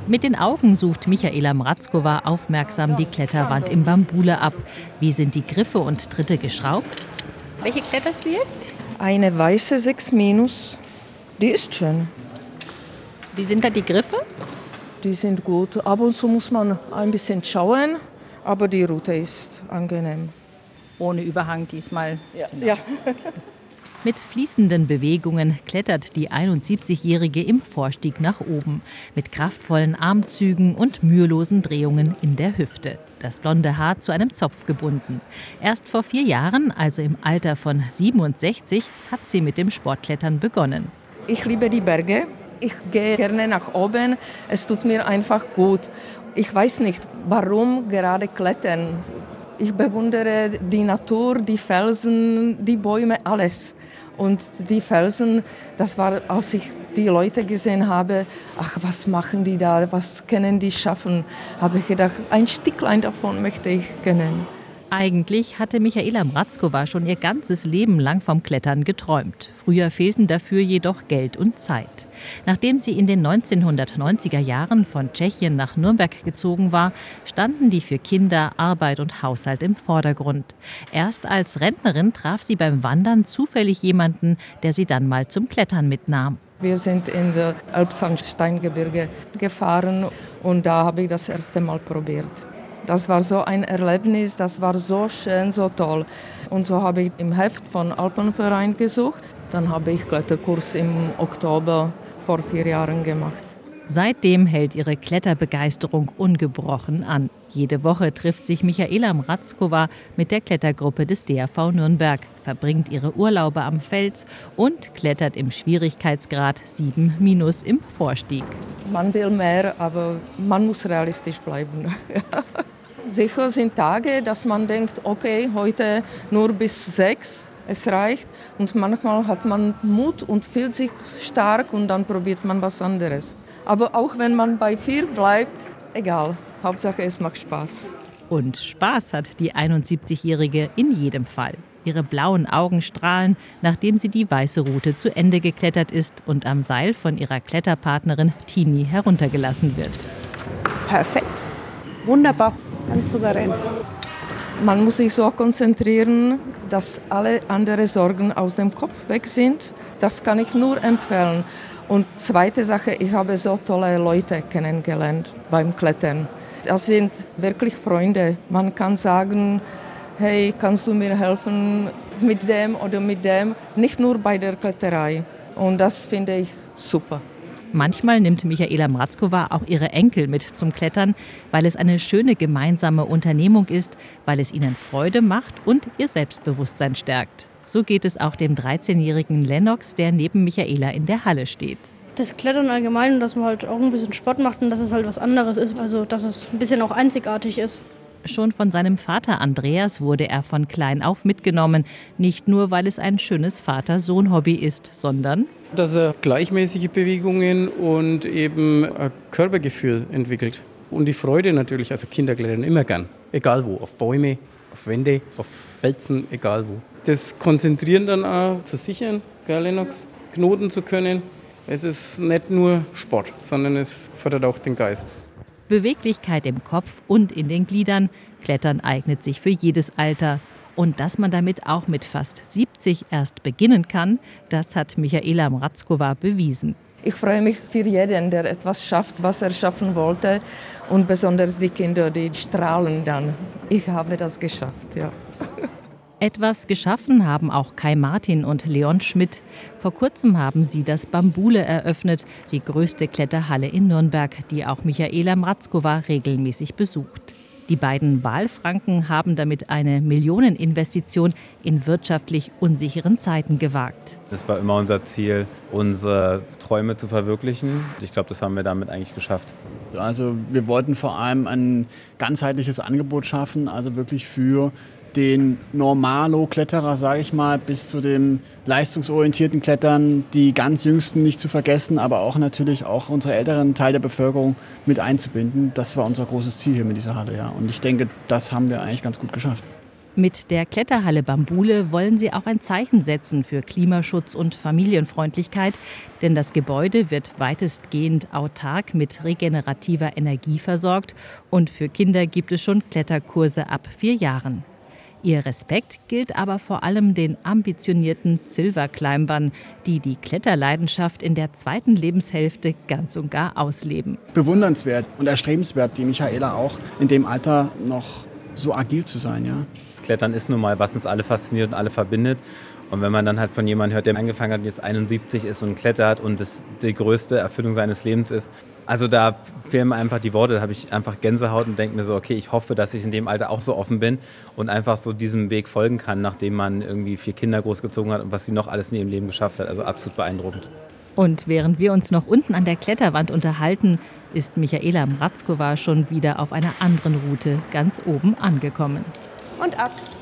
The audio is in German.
Mit den Augen sucht Michaela Mratzkova aufmerksam die Kletterwand im Bambule ab. Wie sind die Griffe und Tritte geschraubt? Welche kletterst du jetzt? Eine weiße 6-. Die ist schön. Wie sind da die Griffe? Die sind gut. Ab und zu muss man ein bisschen schauen, aber die Route ist angenehm. Ohne Überhang diesmal. Ja. Mit fließenden Bewegungen klettert die 71-Jährige im Vorstieg nach oben. Mit kraftvollen Armzügen und mühelosen Drehungen in der Hüfte. Das blonde Haar zu einem Zopf gebunden. Erst vor 4 Jahren, also im Alter von 67, hat sie mit dem Sportklettern begonnen. Ich liebe die Berge. Ich gehe gerne nach oben. Es tut mir einfach gut. Ich weiß nicht, warum gerade klettern. Ich bewundere die Natur, die Felsen, die Bäume, alles. Und die Felsen, das war, als ich die Leute gesehen habe, ach, was machen die da, was können die schaffen, habe ich gedacht, ein Stücklein davon möchte ich kennen. Eigentlich hatte Michaela Mratzkova schon ihr ganzes Leben lang vom Klettern geträumt. Früher fehlten dafür jedoch Geld und Zeit. Nachdem sie in den 1990er Jahren von Tschechien nach Nürnberg gezogen war, standen die für Kinder, Arbeit und Haushalt im Vordergrund. Erst als Rentnerin traf sie beim Wandern zufällig jemanden, der sie dann mal zum Klettern mitnahm. Wir sind in das Elbsandsteingebirge gefahren und da habe ich das erste Mal probiert. Das war so ein Erlebnis, das war so schön, so toll. Und so habe ich im Heft von Alpenverein gesucht. Dann habe ich Kletterkurs im Oktober vor 4 Jahren gemacht. Seitdem hält ihre Kletterbegeisterung ungebrochen an. Jede Woche trifft sich Michaela Mratzkova mit der Klettergruppe des DAV Nürnberg, verbringt ihre Urlaube am Fels und klettert im Schwierigkeitsgrad 7- im Vorstieg. Man will mehr, aber man muss realistisch bleiben. Sicher sind Tage, dass man denkt, okay, heute nur bis 6, es reicht. Und manchmal hat man Mut und fühlt sich stark und dann probiert man was anderes. Aber auch wenn man bei 4 bleibt, egal. Hauptsache, es macht Spaß. Und Spaß hat die 71-Jährige in jedem Fall. Ihre blauen Augen strahlen, nachdem sie die weiße Route zu Ende geklettert ist und am Seil von ihrer Kletterpartnerin Tini heruntergelassen wird. Perfekt. Wunderbar. Ganz souverän. Man muss sich so konzentrieren, dass alle anderen Sorgen aus dem Kopf weg sind. Das kann ich nur empfehlen. Und zweite Sache, ich habe so tolle Leute kennengelernt beim Klettern. Das sind wirklich Freunde. Man kann sagen, hey, kannst du mir helfen mit dem oder mit dem? Nicht nur bei der Kletterei. Und das finde ich super. Manchmal nimmt Michaela Mratzkova auch ihre Enkel mit zum Klettern, weil es eine schöne gemeinsame Unternehmung ist, weil es ihnen Freude macht und ihr Selbstbewusstsein stärkt. So geht es auch dem 13-jährigen Lennox, der neben Michaela in der Halle steht. Das Klettern allgemein und dass man halt auch ein bisschen Sport macht und dass es halt was anderes ist, also dass es ein bisschen auch einzigartig ist. Schon von seinem Vater Andreas wurde er von klein auf mitgenommen. Nicht nur, weil es ein schönes Vater-Sohn-Hobby ist, sondern dass er gleichmäßige Bewegungen und eben ein Körpergefühl entwickelt. Und die Freude natürlich, also Kinder klettern immer gern, egal wo, auf Bäume, auf Wände, auf Felsen, egal wo. Das Konzentrieren dann auch zu sichern, gell, Lennox, knoten zu können. Es ist nicht nur Sport, sondern es fördert auch den Geist. Beweglichkeit im Kopf und in den Gliedern. Klettern eignet sich für jedes Alter. Und dass man damit auch mit fast 70 erst beginnen kann, das hat Michaela Mratzkova bewiesen. Ich freue mich für jeden, der etwas schafft, was er schaffen wollte. Und besonders die Kinder, die strahlen dann. Ich habe das geschafft, ja. Etwas geschaffen haben auch Kai Martin und Leon Schmidt. Vor kurzem haben sie das Bambule eröffnet, die größte Kletterhalle in Nürnberg, die auch Michaela Mratzkova regelmäßig besucht. Die beiden Wahlfranken haben damit eine Millioneninvestition in wirtschaftlich unsicheren Zeiten gewagt. Es war immer unser Ziel, unsere Träume zu verwirklichen. Ich glaube, das haben wir damit eigentlich geschafft. Also wir wollten vor allem ein ganzheitliches Angebot schaffen, also wirklich für den Normalo-Kletterer, sage ich mal, bis zu dem leistungsorientierten Klettern, die ganz Jüngsten nicht zu vergessen, aber auch natürlich auch unsere älteren Teil der Bevölkerung mit einzubinden. Das war unser großes Ziel hier mit dieser Halle, ja. Und ich denke, das haben wir eigentlich ganz gut geschafft. Mit der Kletterhalle Bambule wollen sie auch ein Zeichen setzen für Klimaschutz und Familienfreundlichkeit, denn das Gebäude wird weitestgehend autark mit regenerativer Energie versorgt und für Kinder gibt es schon Kletterkurse ab 4 Jahren. Ihr Respekt gilt aber vor allem den ambitionierten Silver-Climbern, die die Kletterleidenschaft in der 2. Lebenshälfte ganz und gar ausleben. Bewundernswert und erstrebenswert, die Michaela auch in dem Alter noch so agil zu sein, ja. Klettern ist nun mal, was uns alle fasziniert und alle verbindet. Und wenn man dann halt von jemandem hört, der angefangen hat, jetzt 71 ist und klettert und das die größte Erfüllung seines Lebens ist, also da fehlen mir einfach die Worte, da habe ich einfach Gänsehaut und denke mir so, okay, ich hoffe, dass ich in dem Alter auch so offen bin und einfach so diesem Weg folgen kann, nachdem man irgendwie 4 Kinder großgezogen hat und was sie noch alles in ihrem Leben geschafft hat. Also absolut beeindruckend. Und während wir uns noch unten an der Kletterwand unterhalten, ist Michaela Mratzkova schon wieder auf einer anderen Route ganz oben angekommen. Und ab.